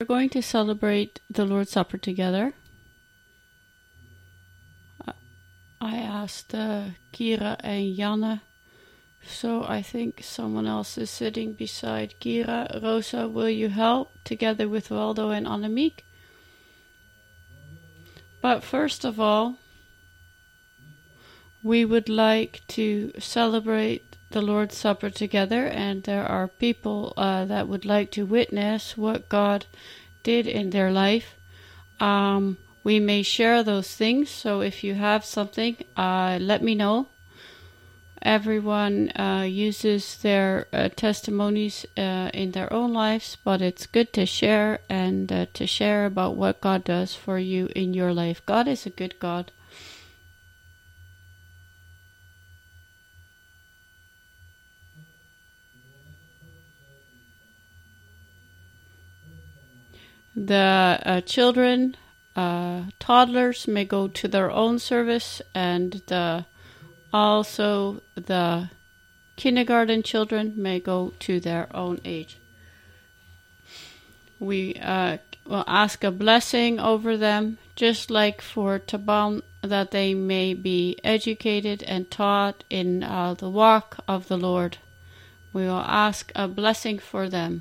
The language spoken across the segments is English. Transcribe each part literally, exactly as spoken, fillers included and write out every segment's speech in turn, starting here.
going to celebrate the Lord's Supper together. I asked uh, Kira and Janne, so I think someone else is sitting beside Kira. Rosa, will you help together with Waldo and Annemiek? But first of all, we would like to celebrate the Lord's Supper together, and there are people uh, that would like to witness what God did in their life. Um, we may share those things, so if you have something, uh, let me know. Everyone uh, uses their uh, testimonies uh, in their own lives, but it's good to share and uh, to share about what God does for you in your life. God is a good God. The uh, children, uh, toddlers may go to their own service, and the also the kindergarten children may go to their own age. We uh, will ask a blessing over them, just like for Taban, that they may be educated and taught in uh, the walk of the Lord. We will ask a blessing for them.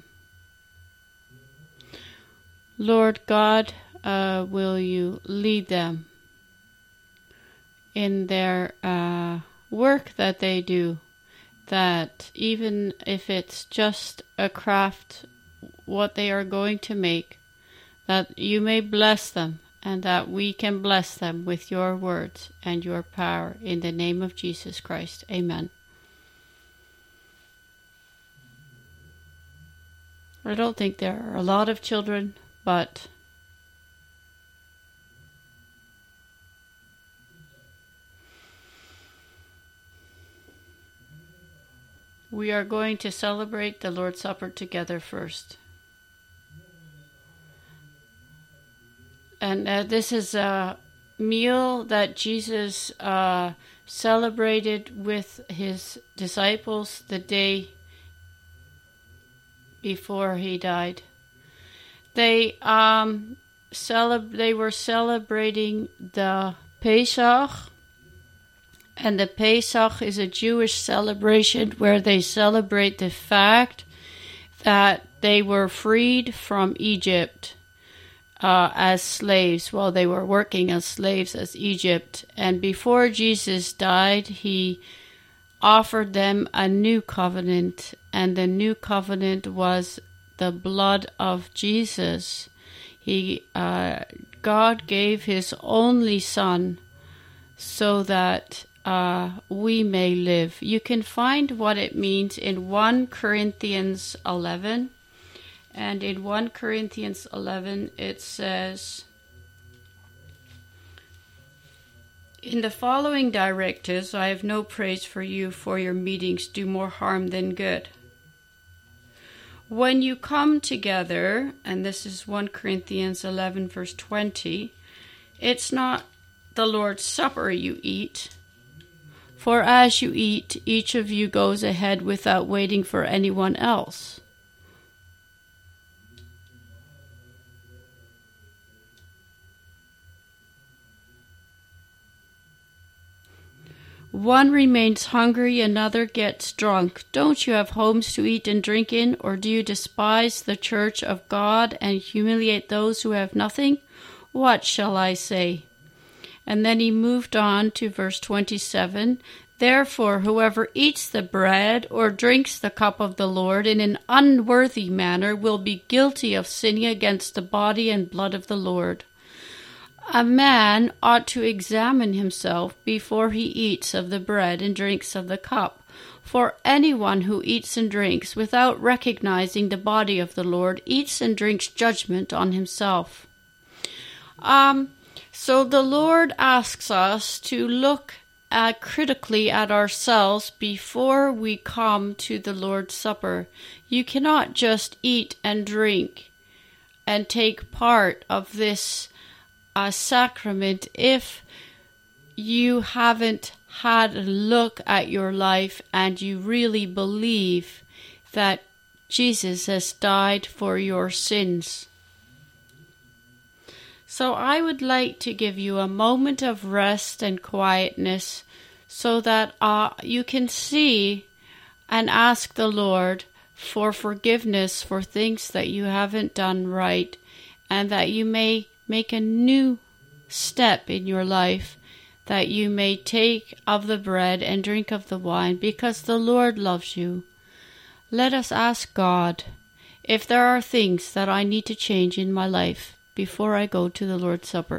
Lord God, uh, will you lead them in their uh, work that they do, that even if it's just a craft, what they are going to make, that you may bless them and that we can bless them with your words and your power in the name of Jesus Christ. Amen. I don't think there are a lot of children, but we are going to celebrate the Lord's Supper together first. And uh, this is a meal that Jesus uh, celebrated with his disciples the day before he died. They um celeb- they were celebrating the Pesach, and the Pesach is a Jewish celebration where they celebrate the fact that they were freed from Egypt uh, as slaves while they were working as slaves as Egypt. And before Jesus died, he offered them a new covenant, and the new covenant was the blood of Jesus. He, uh, God gave his only Son so that uh, we may live. You can find what it means in First Corinthians eleven. And in First Corinthians eleven it says, "In the following directives I have no praise for you, for your meetings do more harm than good. When you come together," and this is First Corinthians eleven verse twenty, "it's not the Lord's Supper you eat. For as you eat, each of you goes ahead without waiting for anyone else. One remains hungry, another gets drunk. Don't you have homes to eat and drink in, or do you despise the church of God and humiliate those who have nothing? What shall I say?" And then he moved on to verse twenty-seven. "Therefore, whoever eats the bread or drinks the cup of the Lord in an unworthy manner will be guilty of sinning against the body and blood of the Lord. A man ought to examine himself before he eats of the bread and drinks of the cup. For anyone who eats and drinks without recognizing the body of the Lord eats and drinks judgment on himself." Um, so the Lord asks us to look at critically at ourselves before we come to the Lord's Supper. You cannot just eat and drink and take part of this a sacrament if you haven't had a look at your life and you really believe that Jesus has died for your sins. So I would like to give you a moment of rest and quietness so that uh, you can see and ask the Lord for forgiveness for things that you haven't done right, and that you may make a new step in your life, that you may take of the bread and drink of the wine, because the Lord loves you. Let us ask God if there are things that I need to change in my life before I go to the Lord's Supper.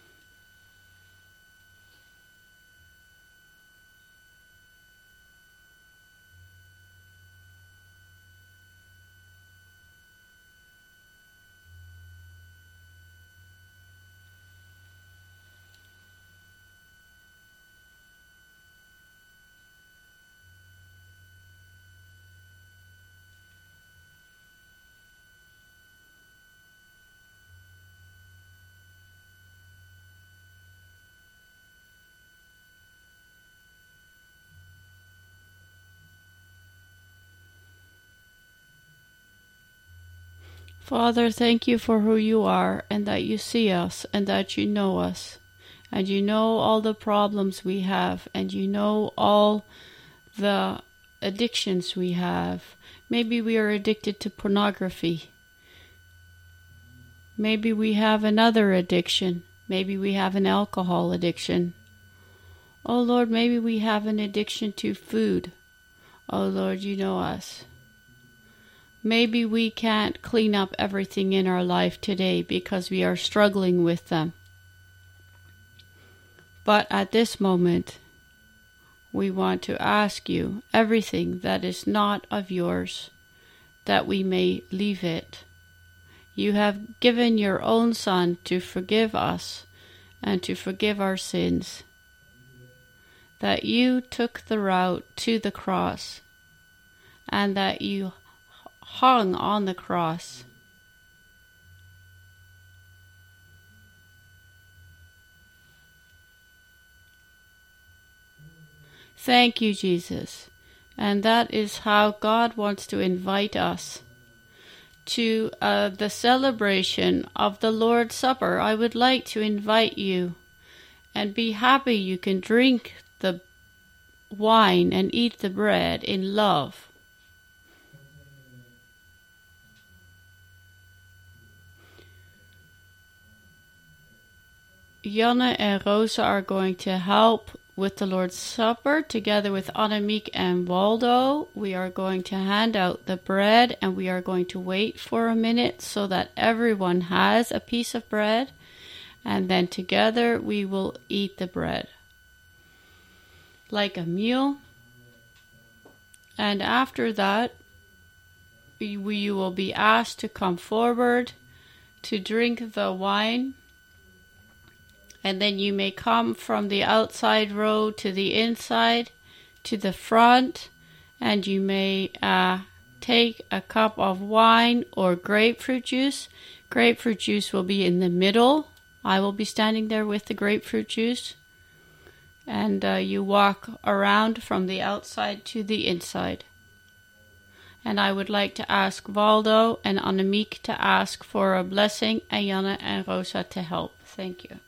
Father, thank you for who you are, and that you see us, and that you know us, and you know all the problems we have, and you know all the addictions we have. Maybe we are addicted to pornography. Maybe we have another addiction. Maybe we have an alcohol addiction. Oh Lord, maybe we have an addiction to food. Oh Lord, you know us. Maybe we can't clean up everything in our life today because we are struggling with them. But at this moment, we want to ask you everything that is not of yours, that we may leave it. You have given your own Son to forgive us and to forgive our sins. That you took the route to the cross, and that you hung on the cross. Thank you, Jesus. And that is how God wants to invite us to uh, the celebration of the Lord's Supper. I would like to invite you, and be happy you can drink the wine and eat the bread in love. Janne and Rosa are going to help with the Lord's Supper together with Annemiek and Waldo. We are going to hand out the bread, and we are going to wait for a minute so that everyone has a piece of bread, and then together we will eat the bread like a meal. And after that, you will be asked to come forward to drink the wine. And then you may come from the outside row to the inside, to the front, and you may uh, take a cup of wine or grapefruit juice. Grapefruit juice will be in the middle. I will be standing there with the grapefruit juice. And uh, you walk around from the outside to the inside. And I would like to ask Waldo and Annemiek to ask for a blessing, and Janne and Rosa to help. Thank you.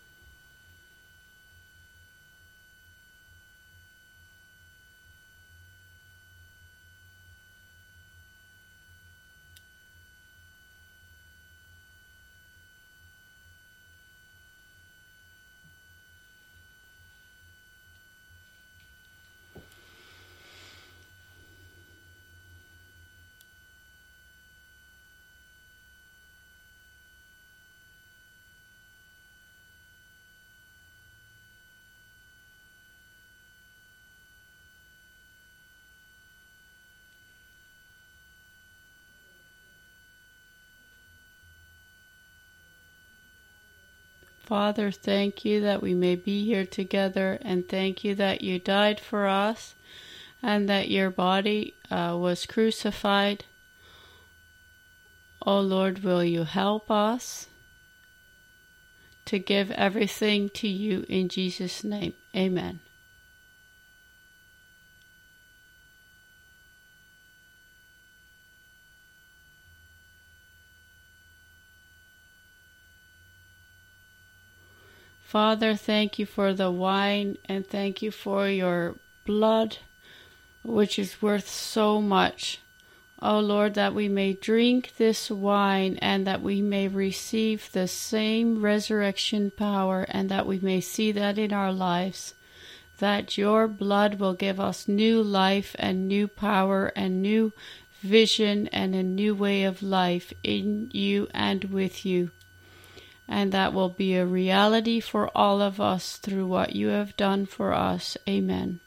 Father, thank you that we may be here together, and thank you that you died for us and that your body uh, was crucified. Oh Lord, will you help us to give everything to you in Jesus' name? Amen. Father, thank you for the wine, and thank you for your blood, which is worth so much. O Lord, that we may drink this wine, and that we may receive the same resurrection power, and that we may see that in our lives, that your blood will give us new life and new power and new vision and a new way of life in you and with you. And that will be a reality for all of us through what you have done for us. Amen.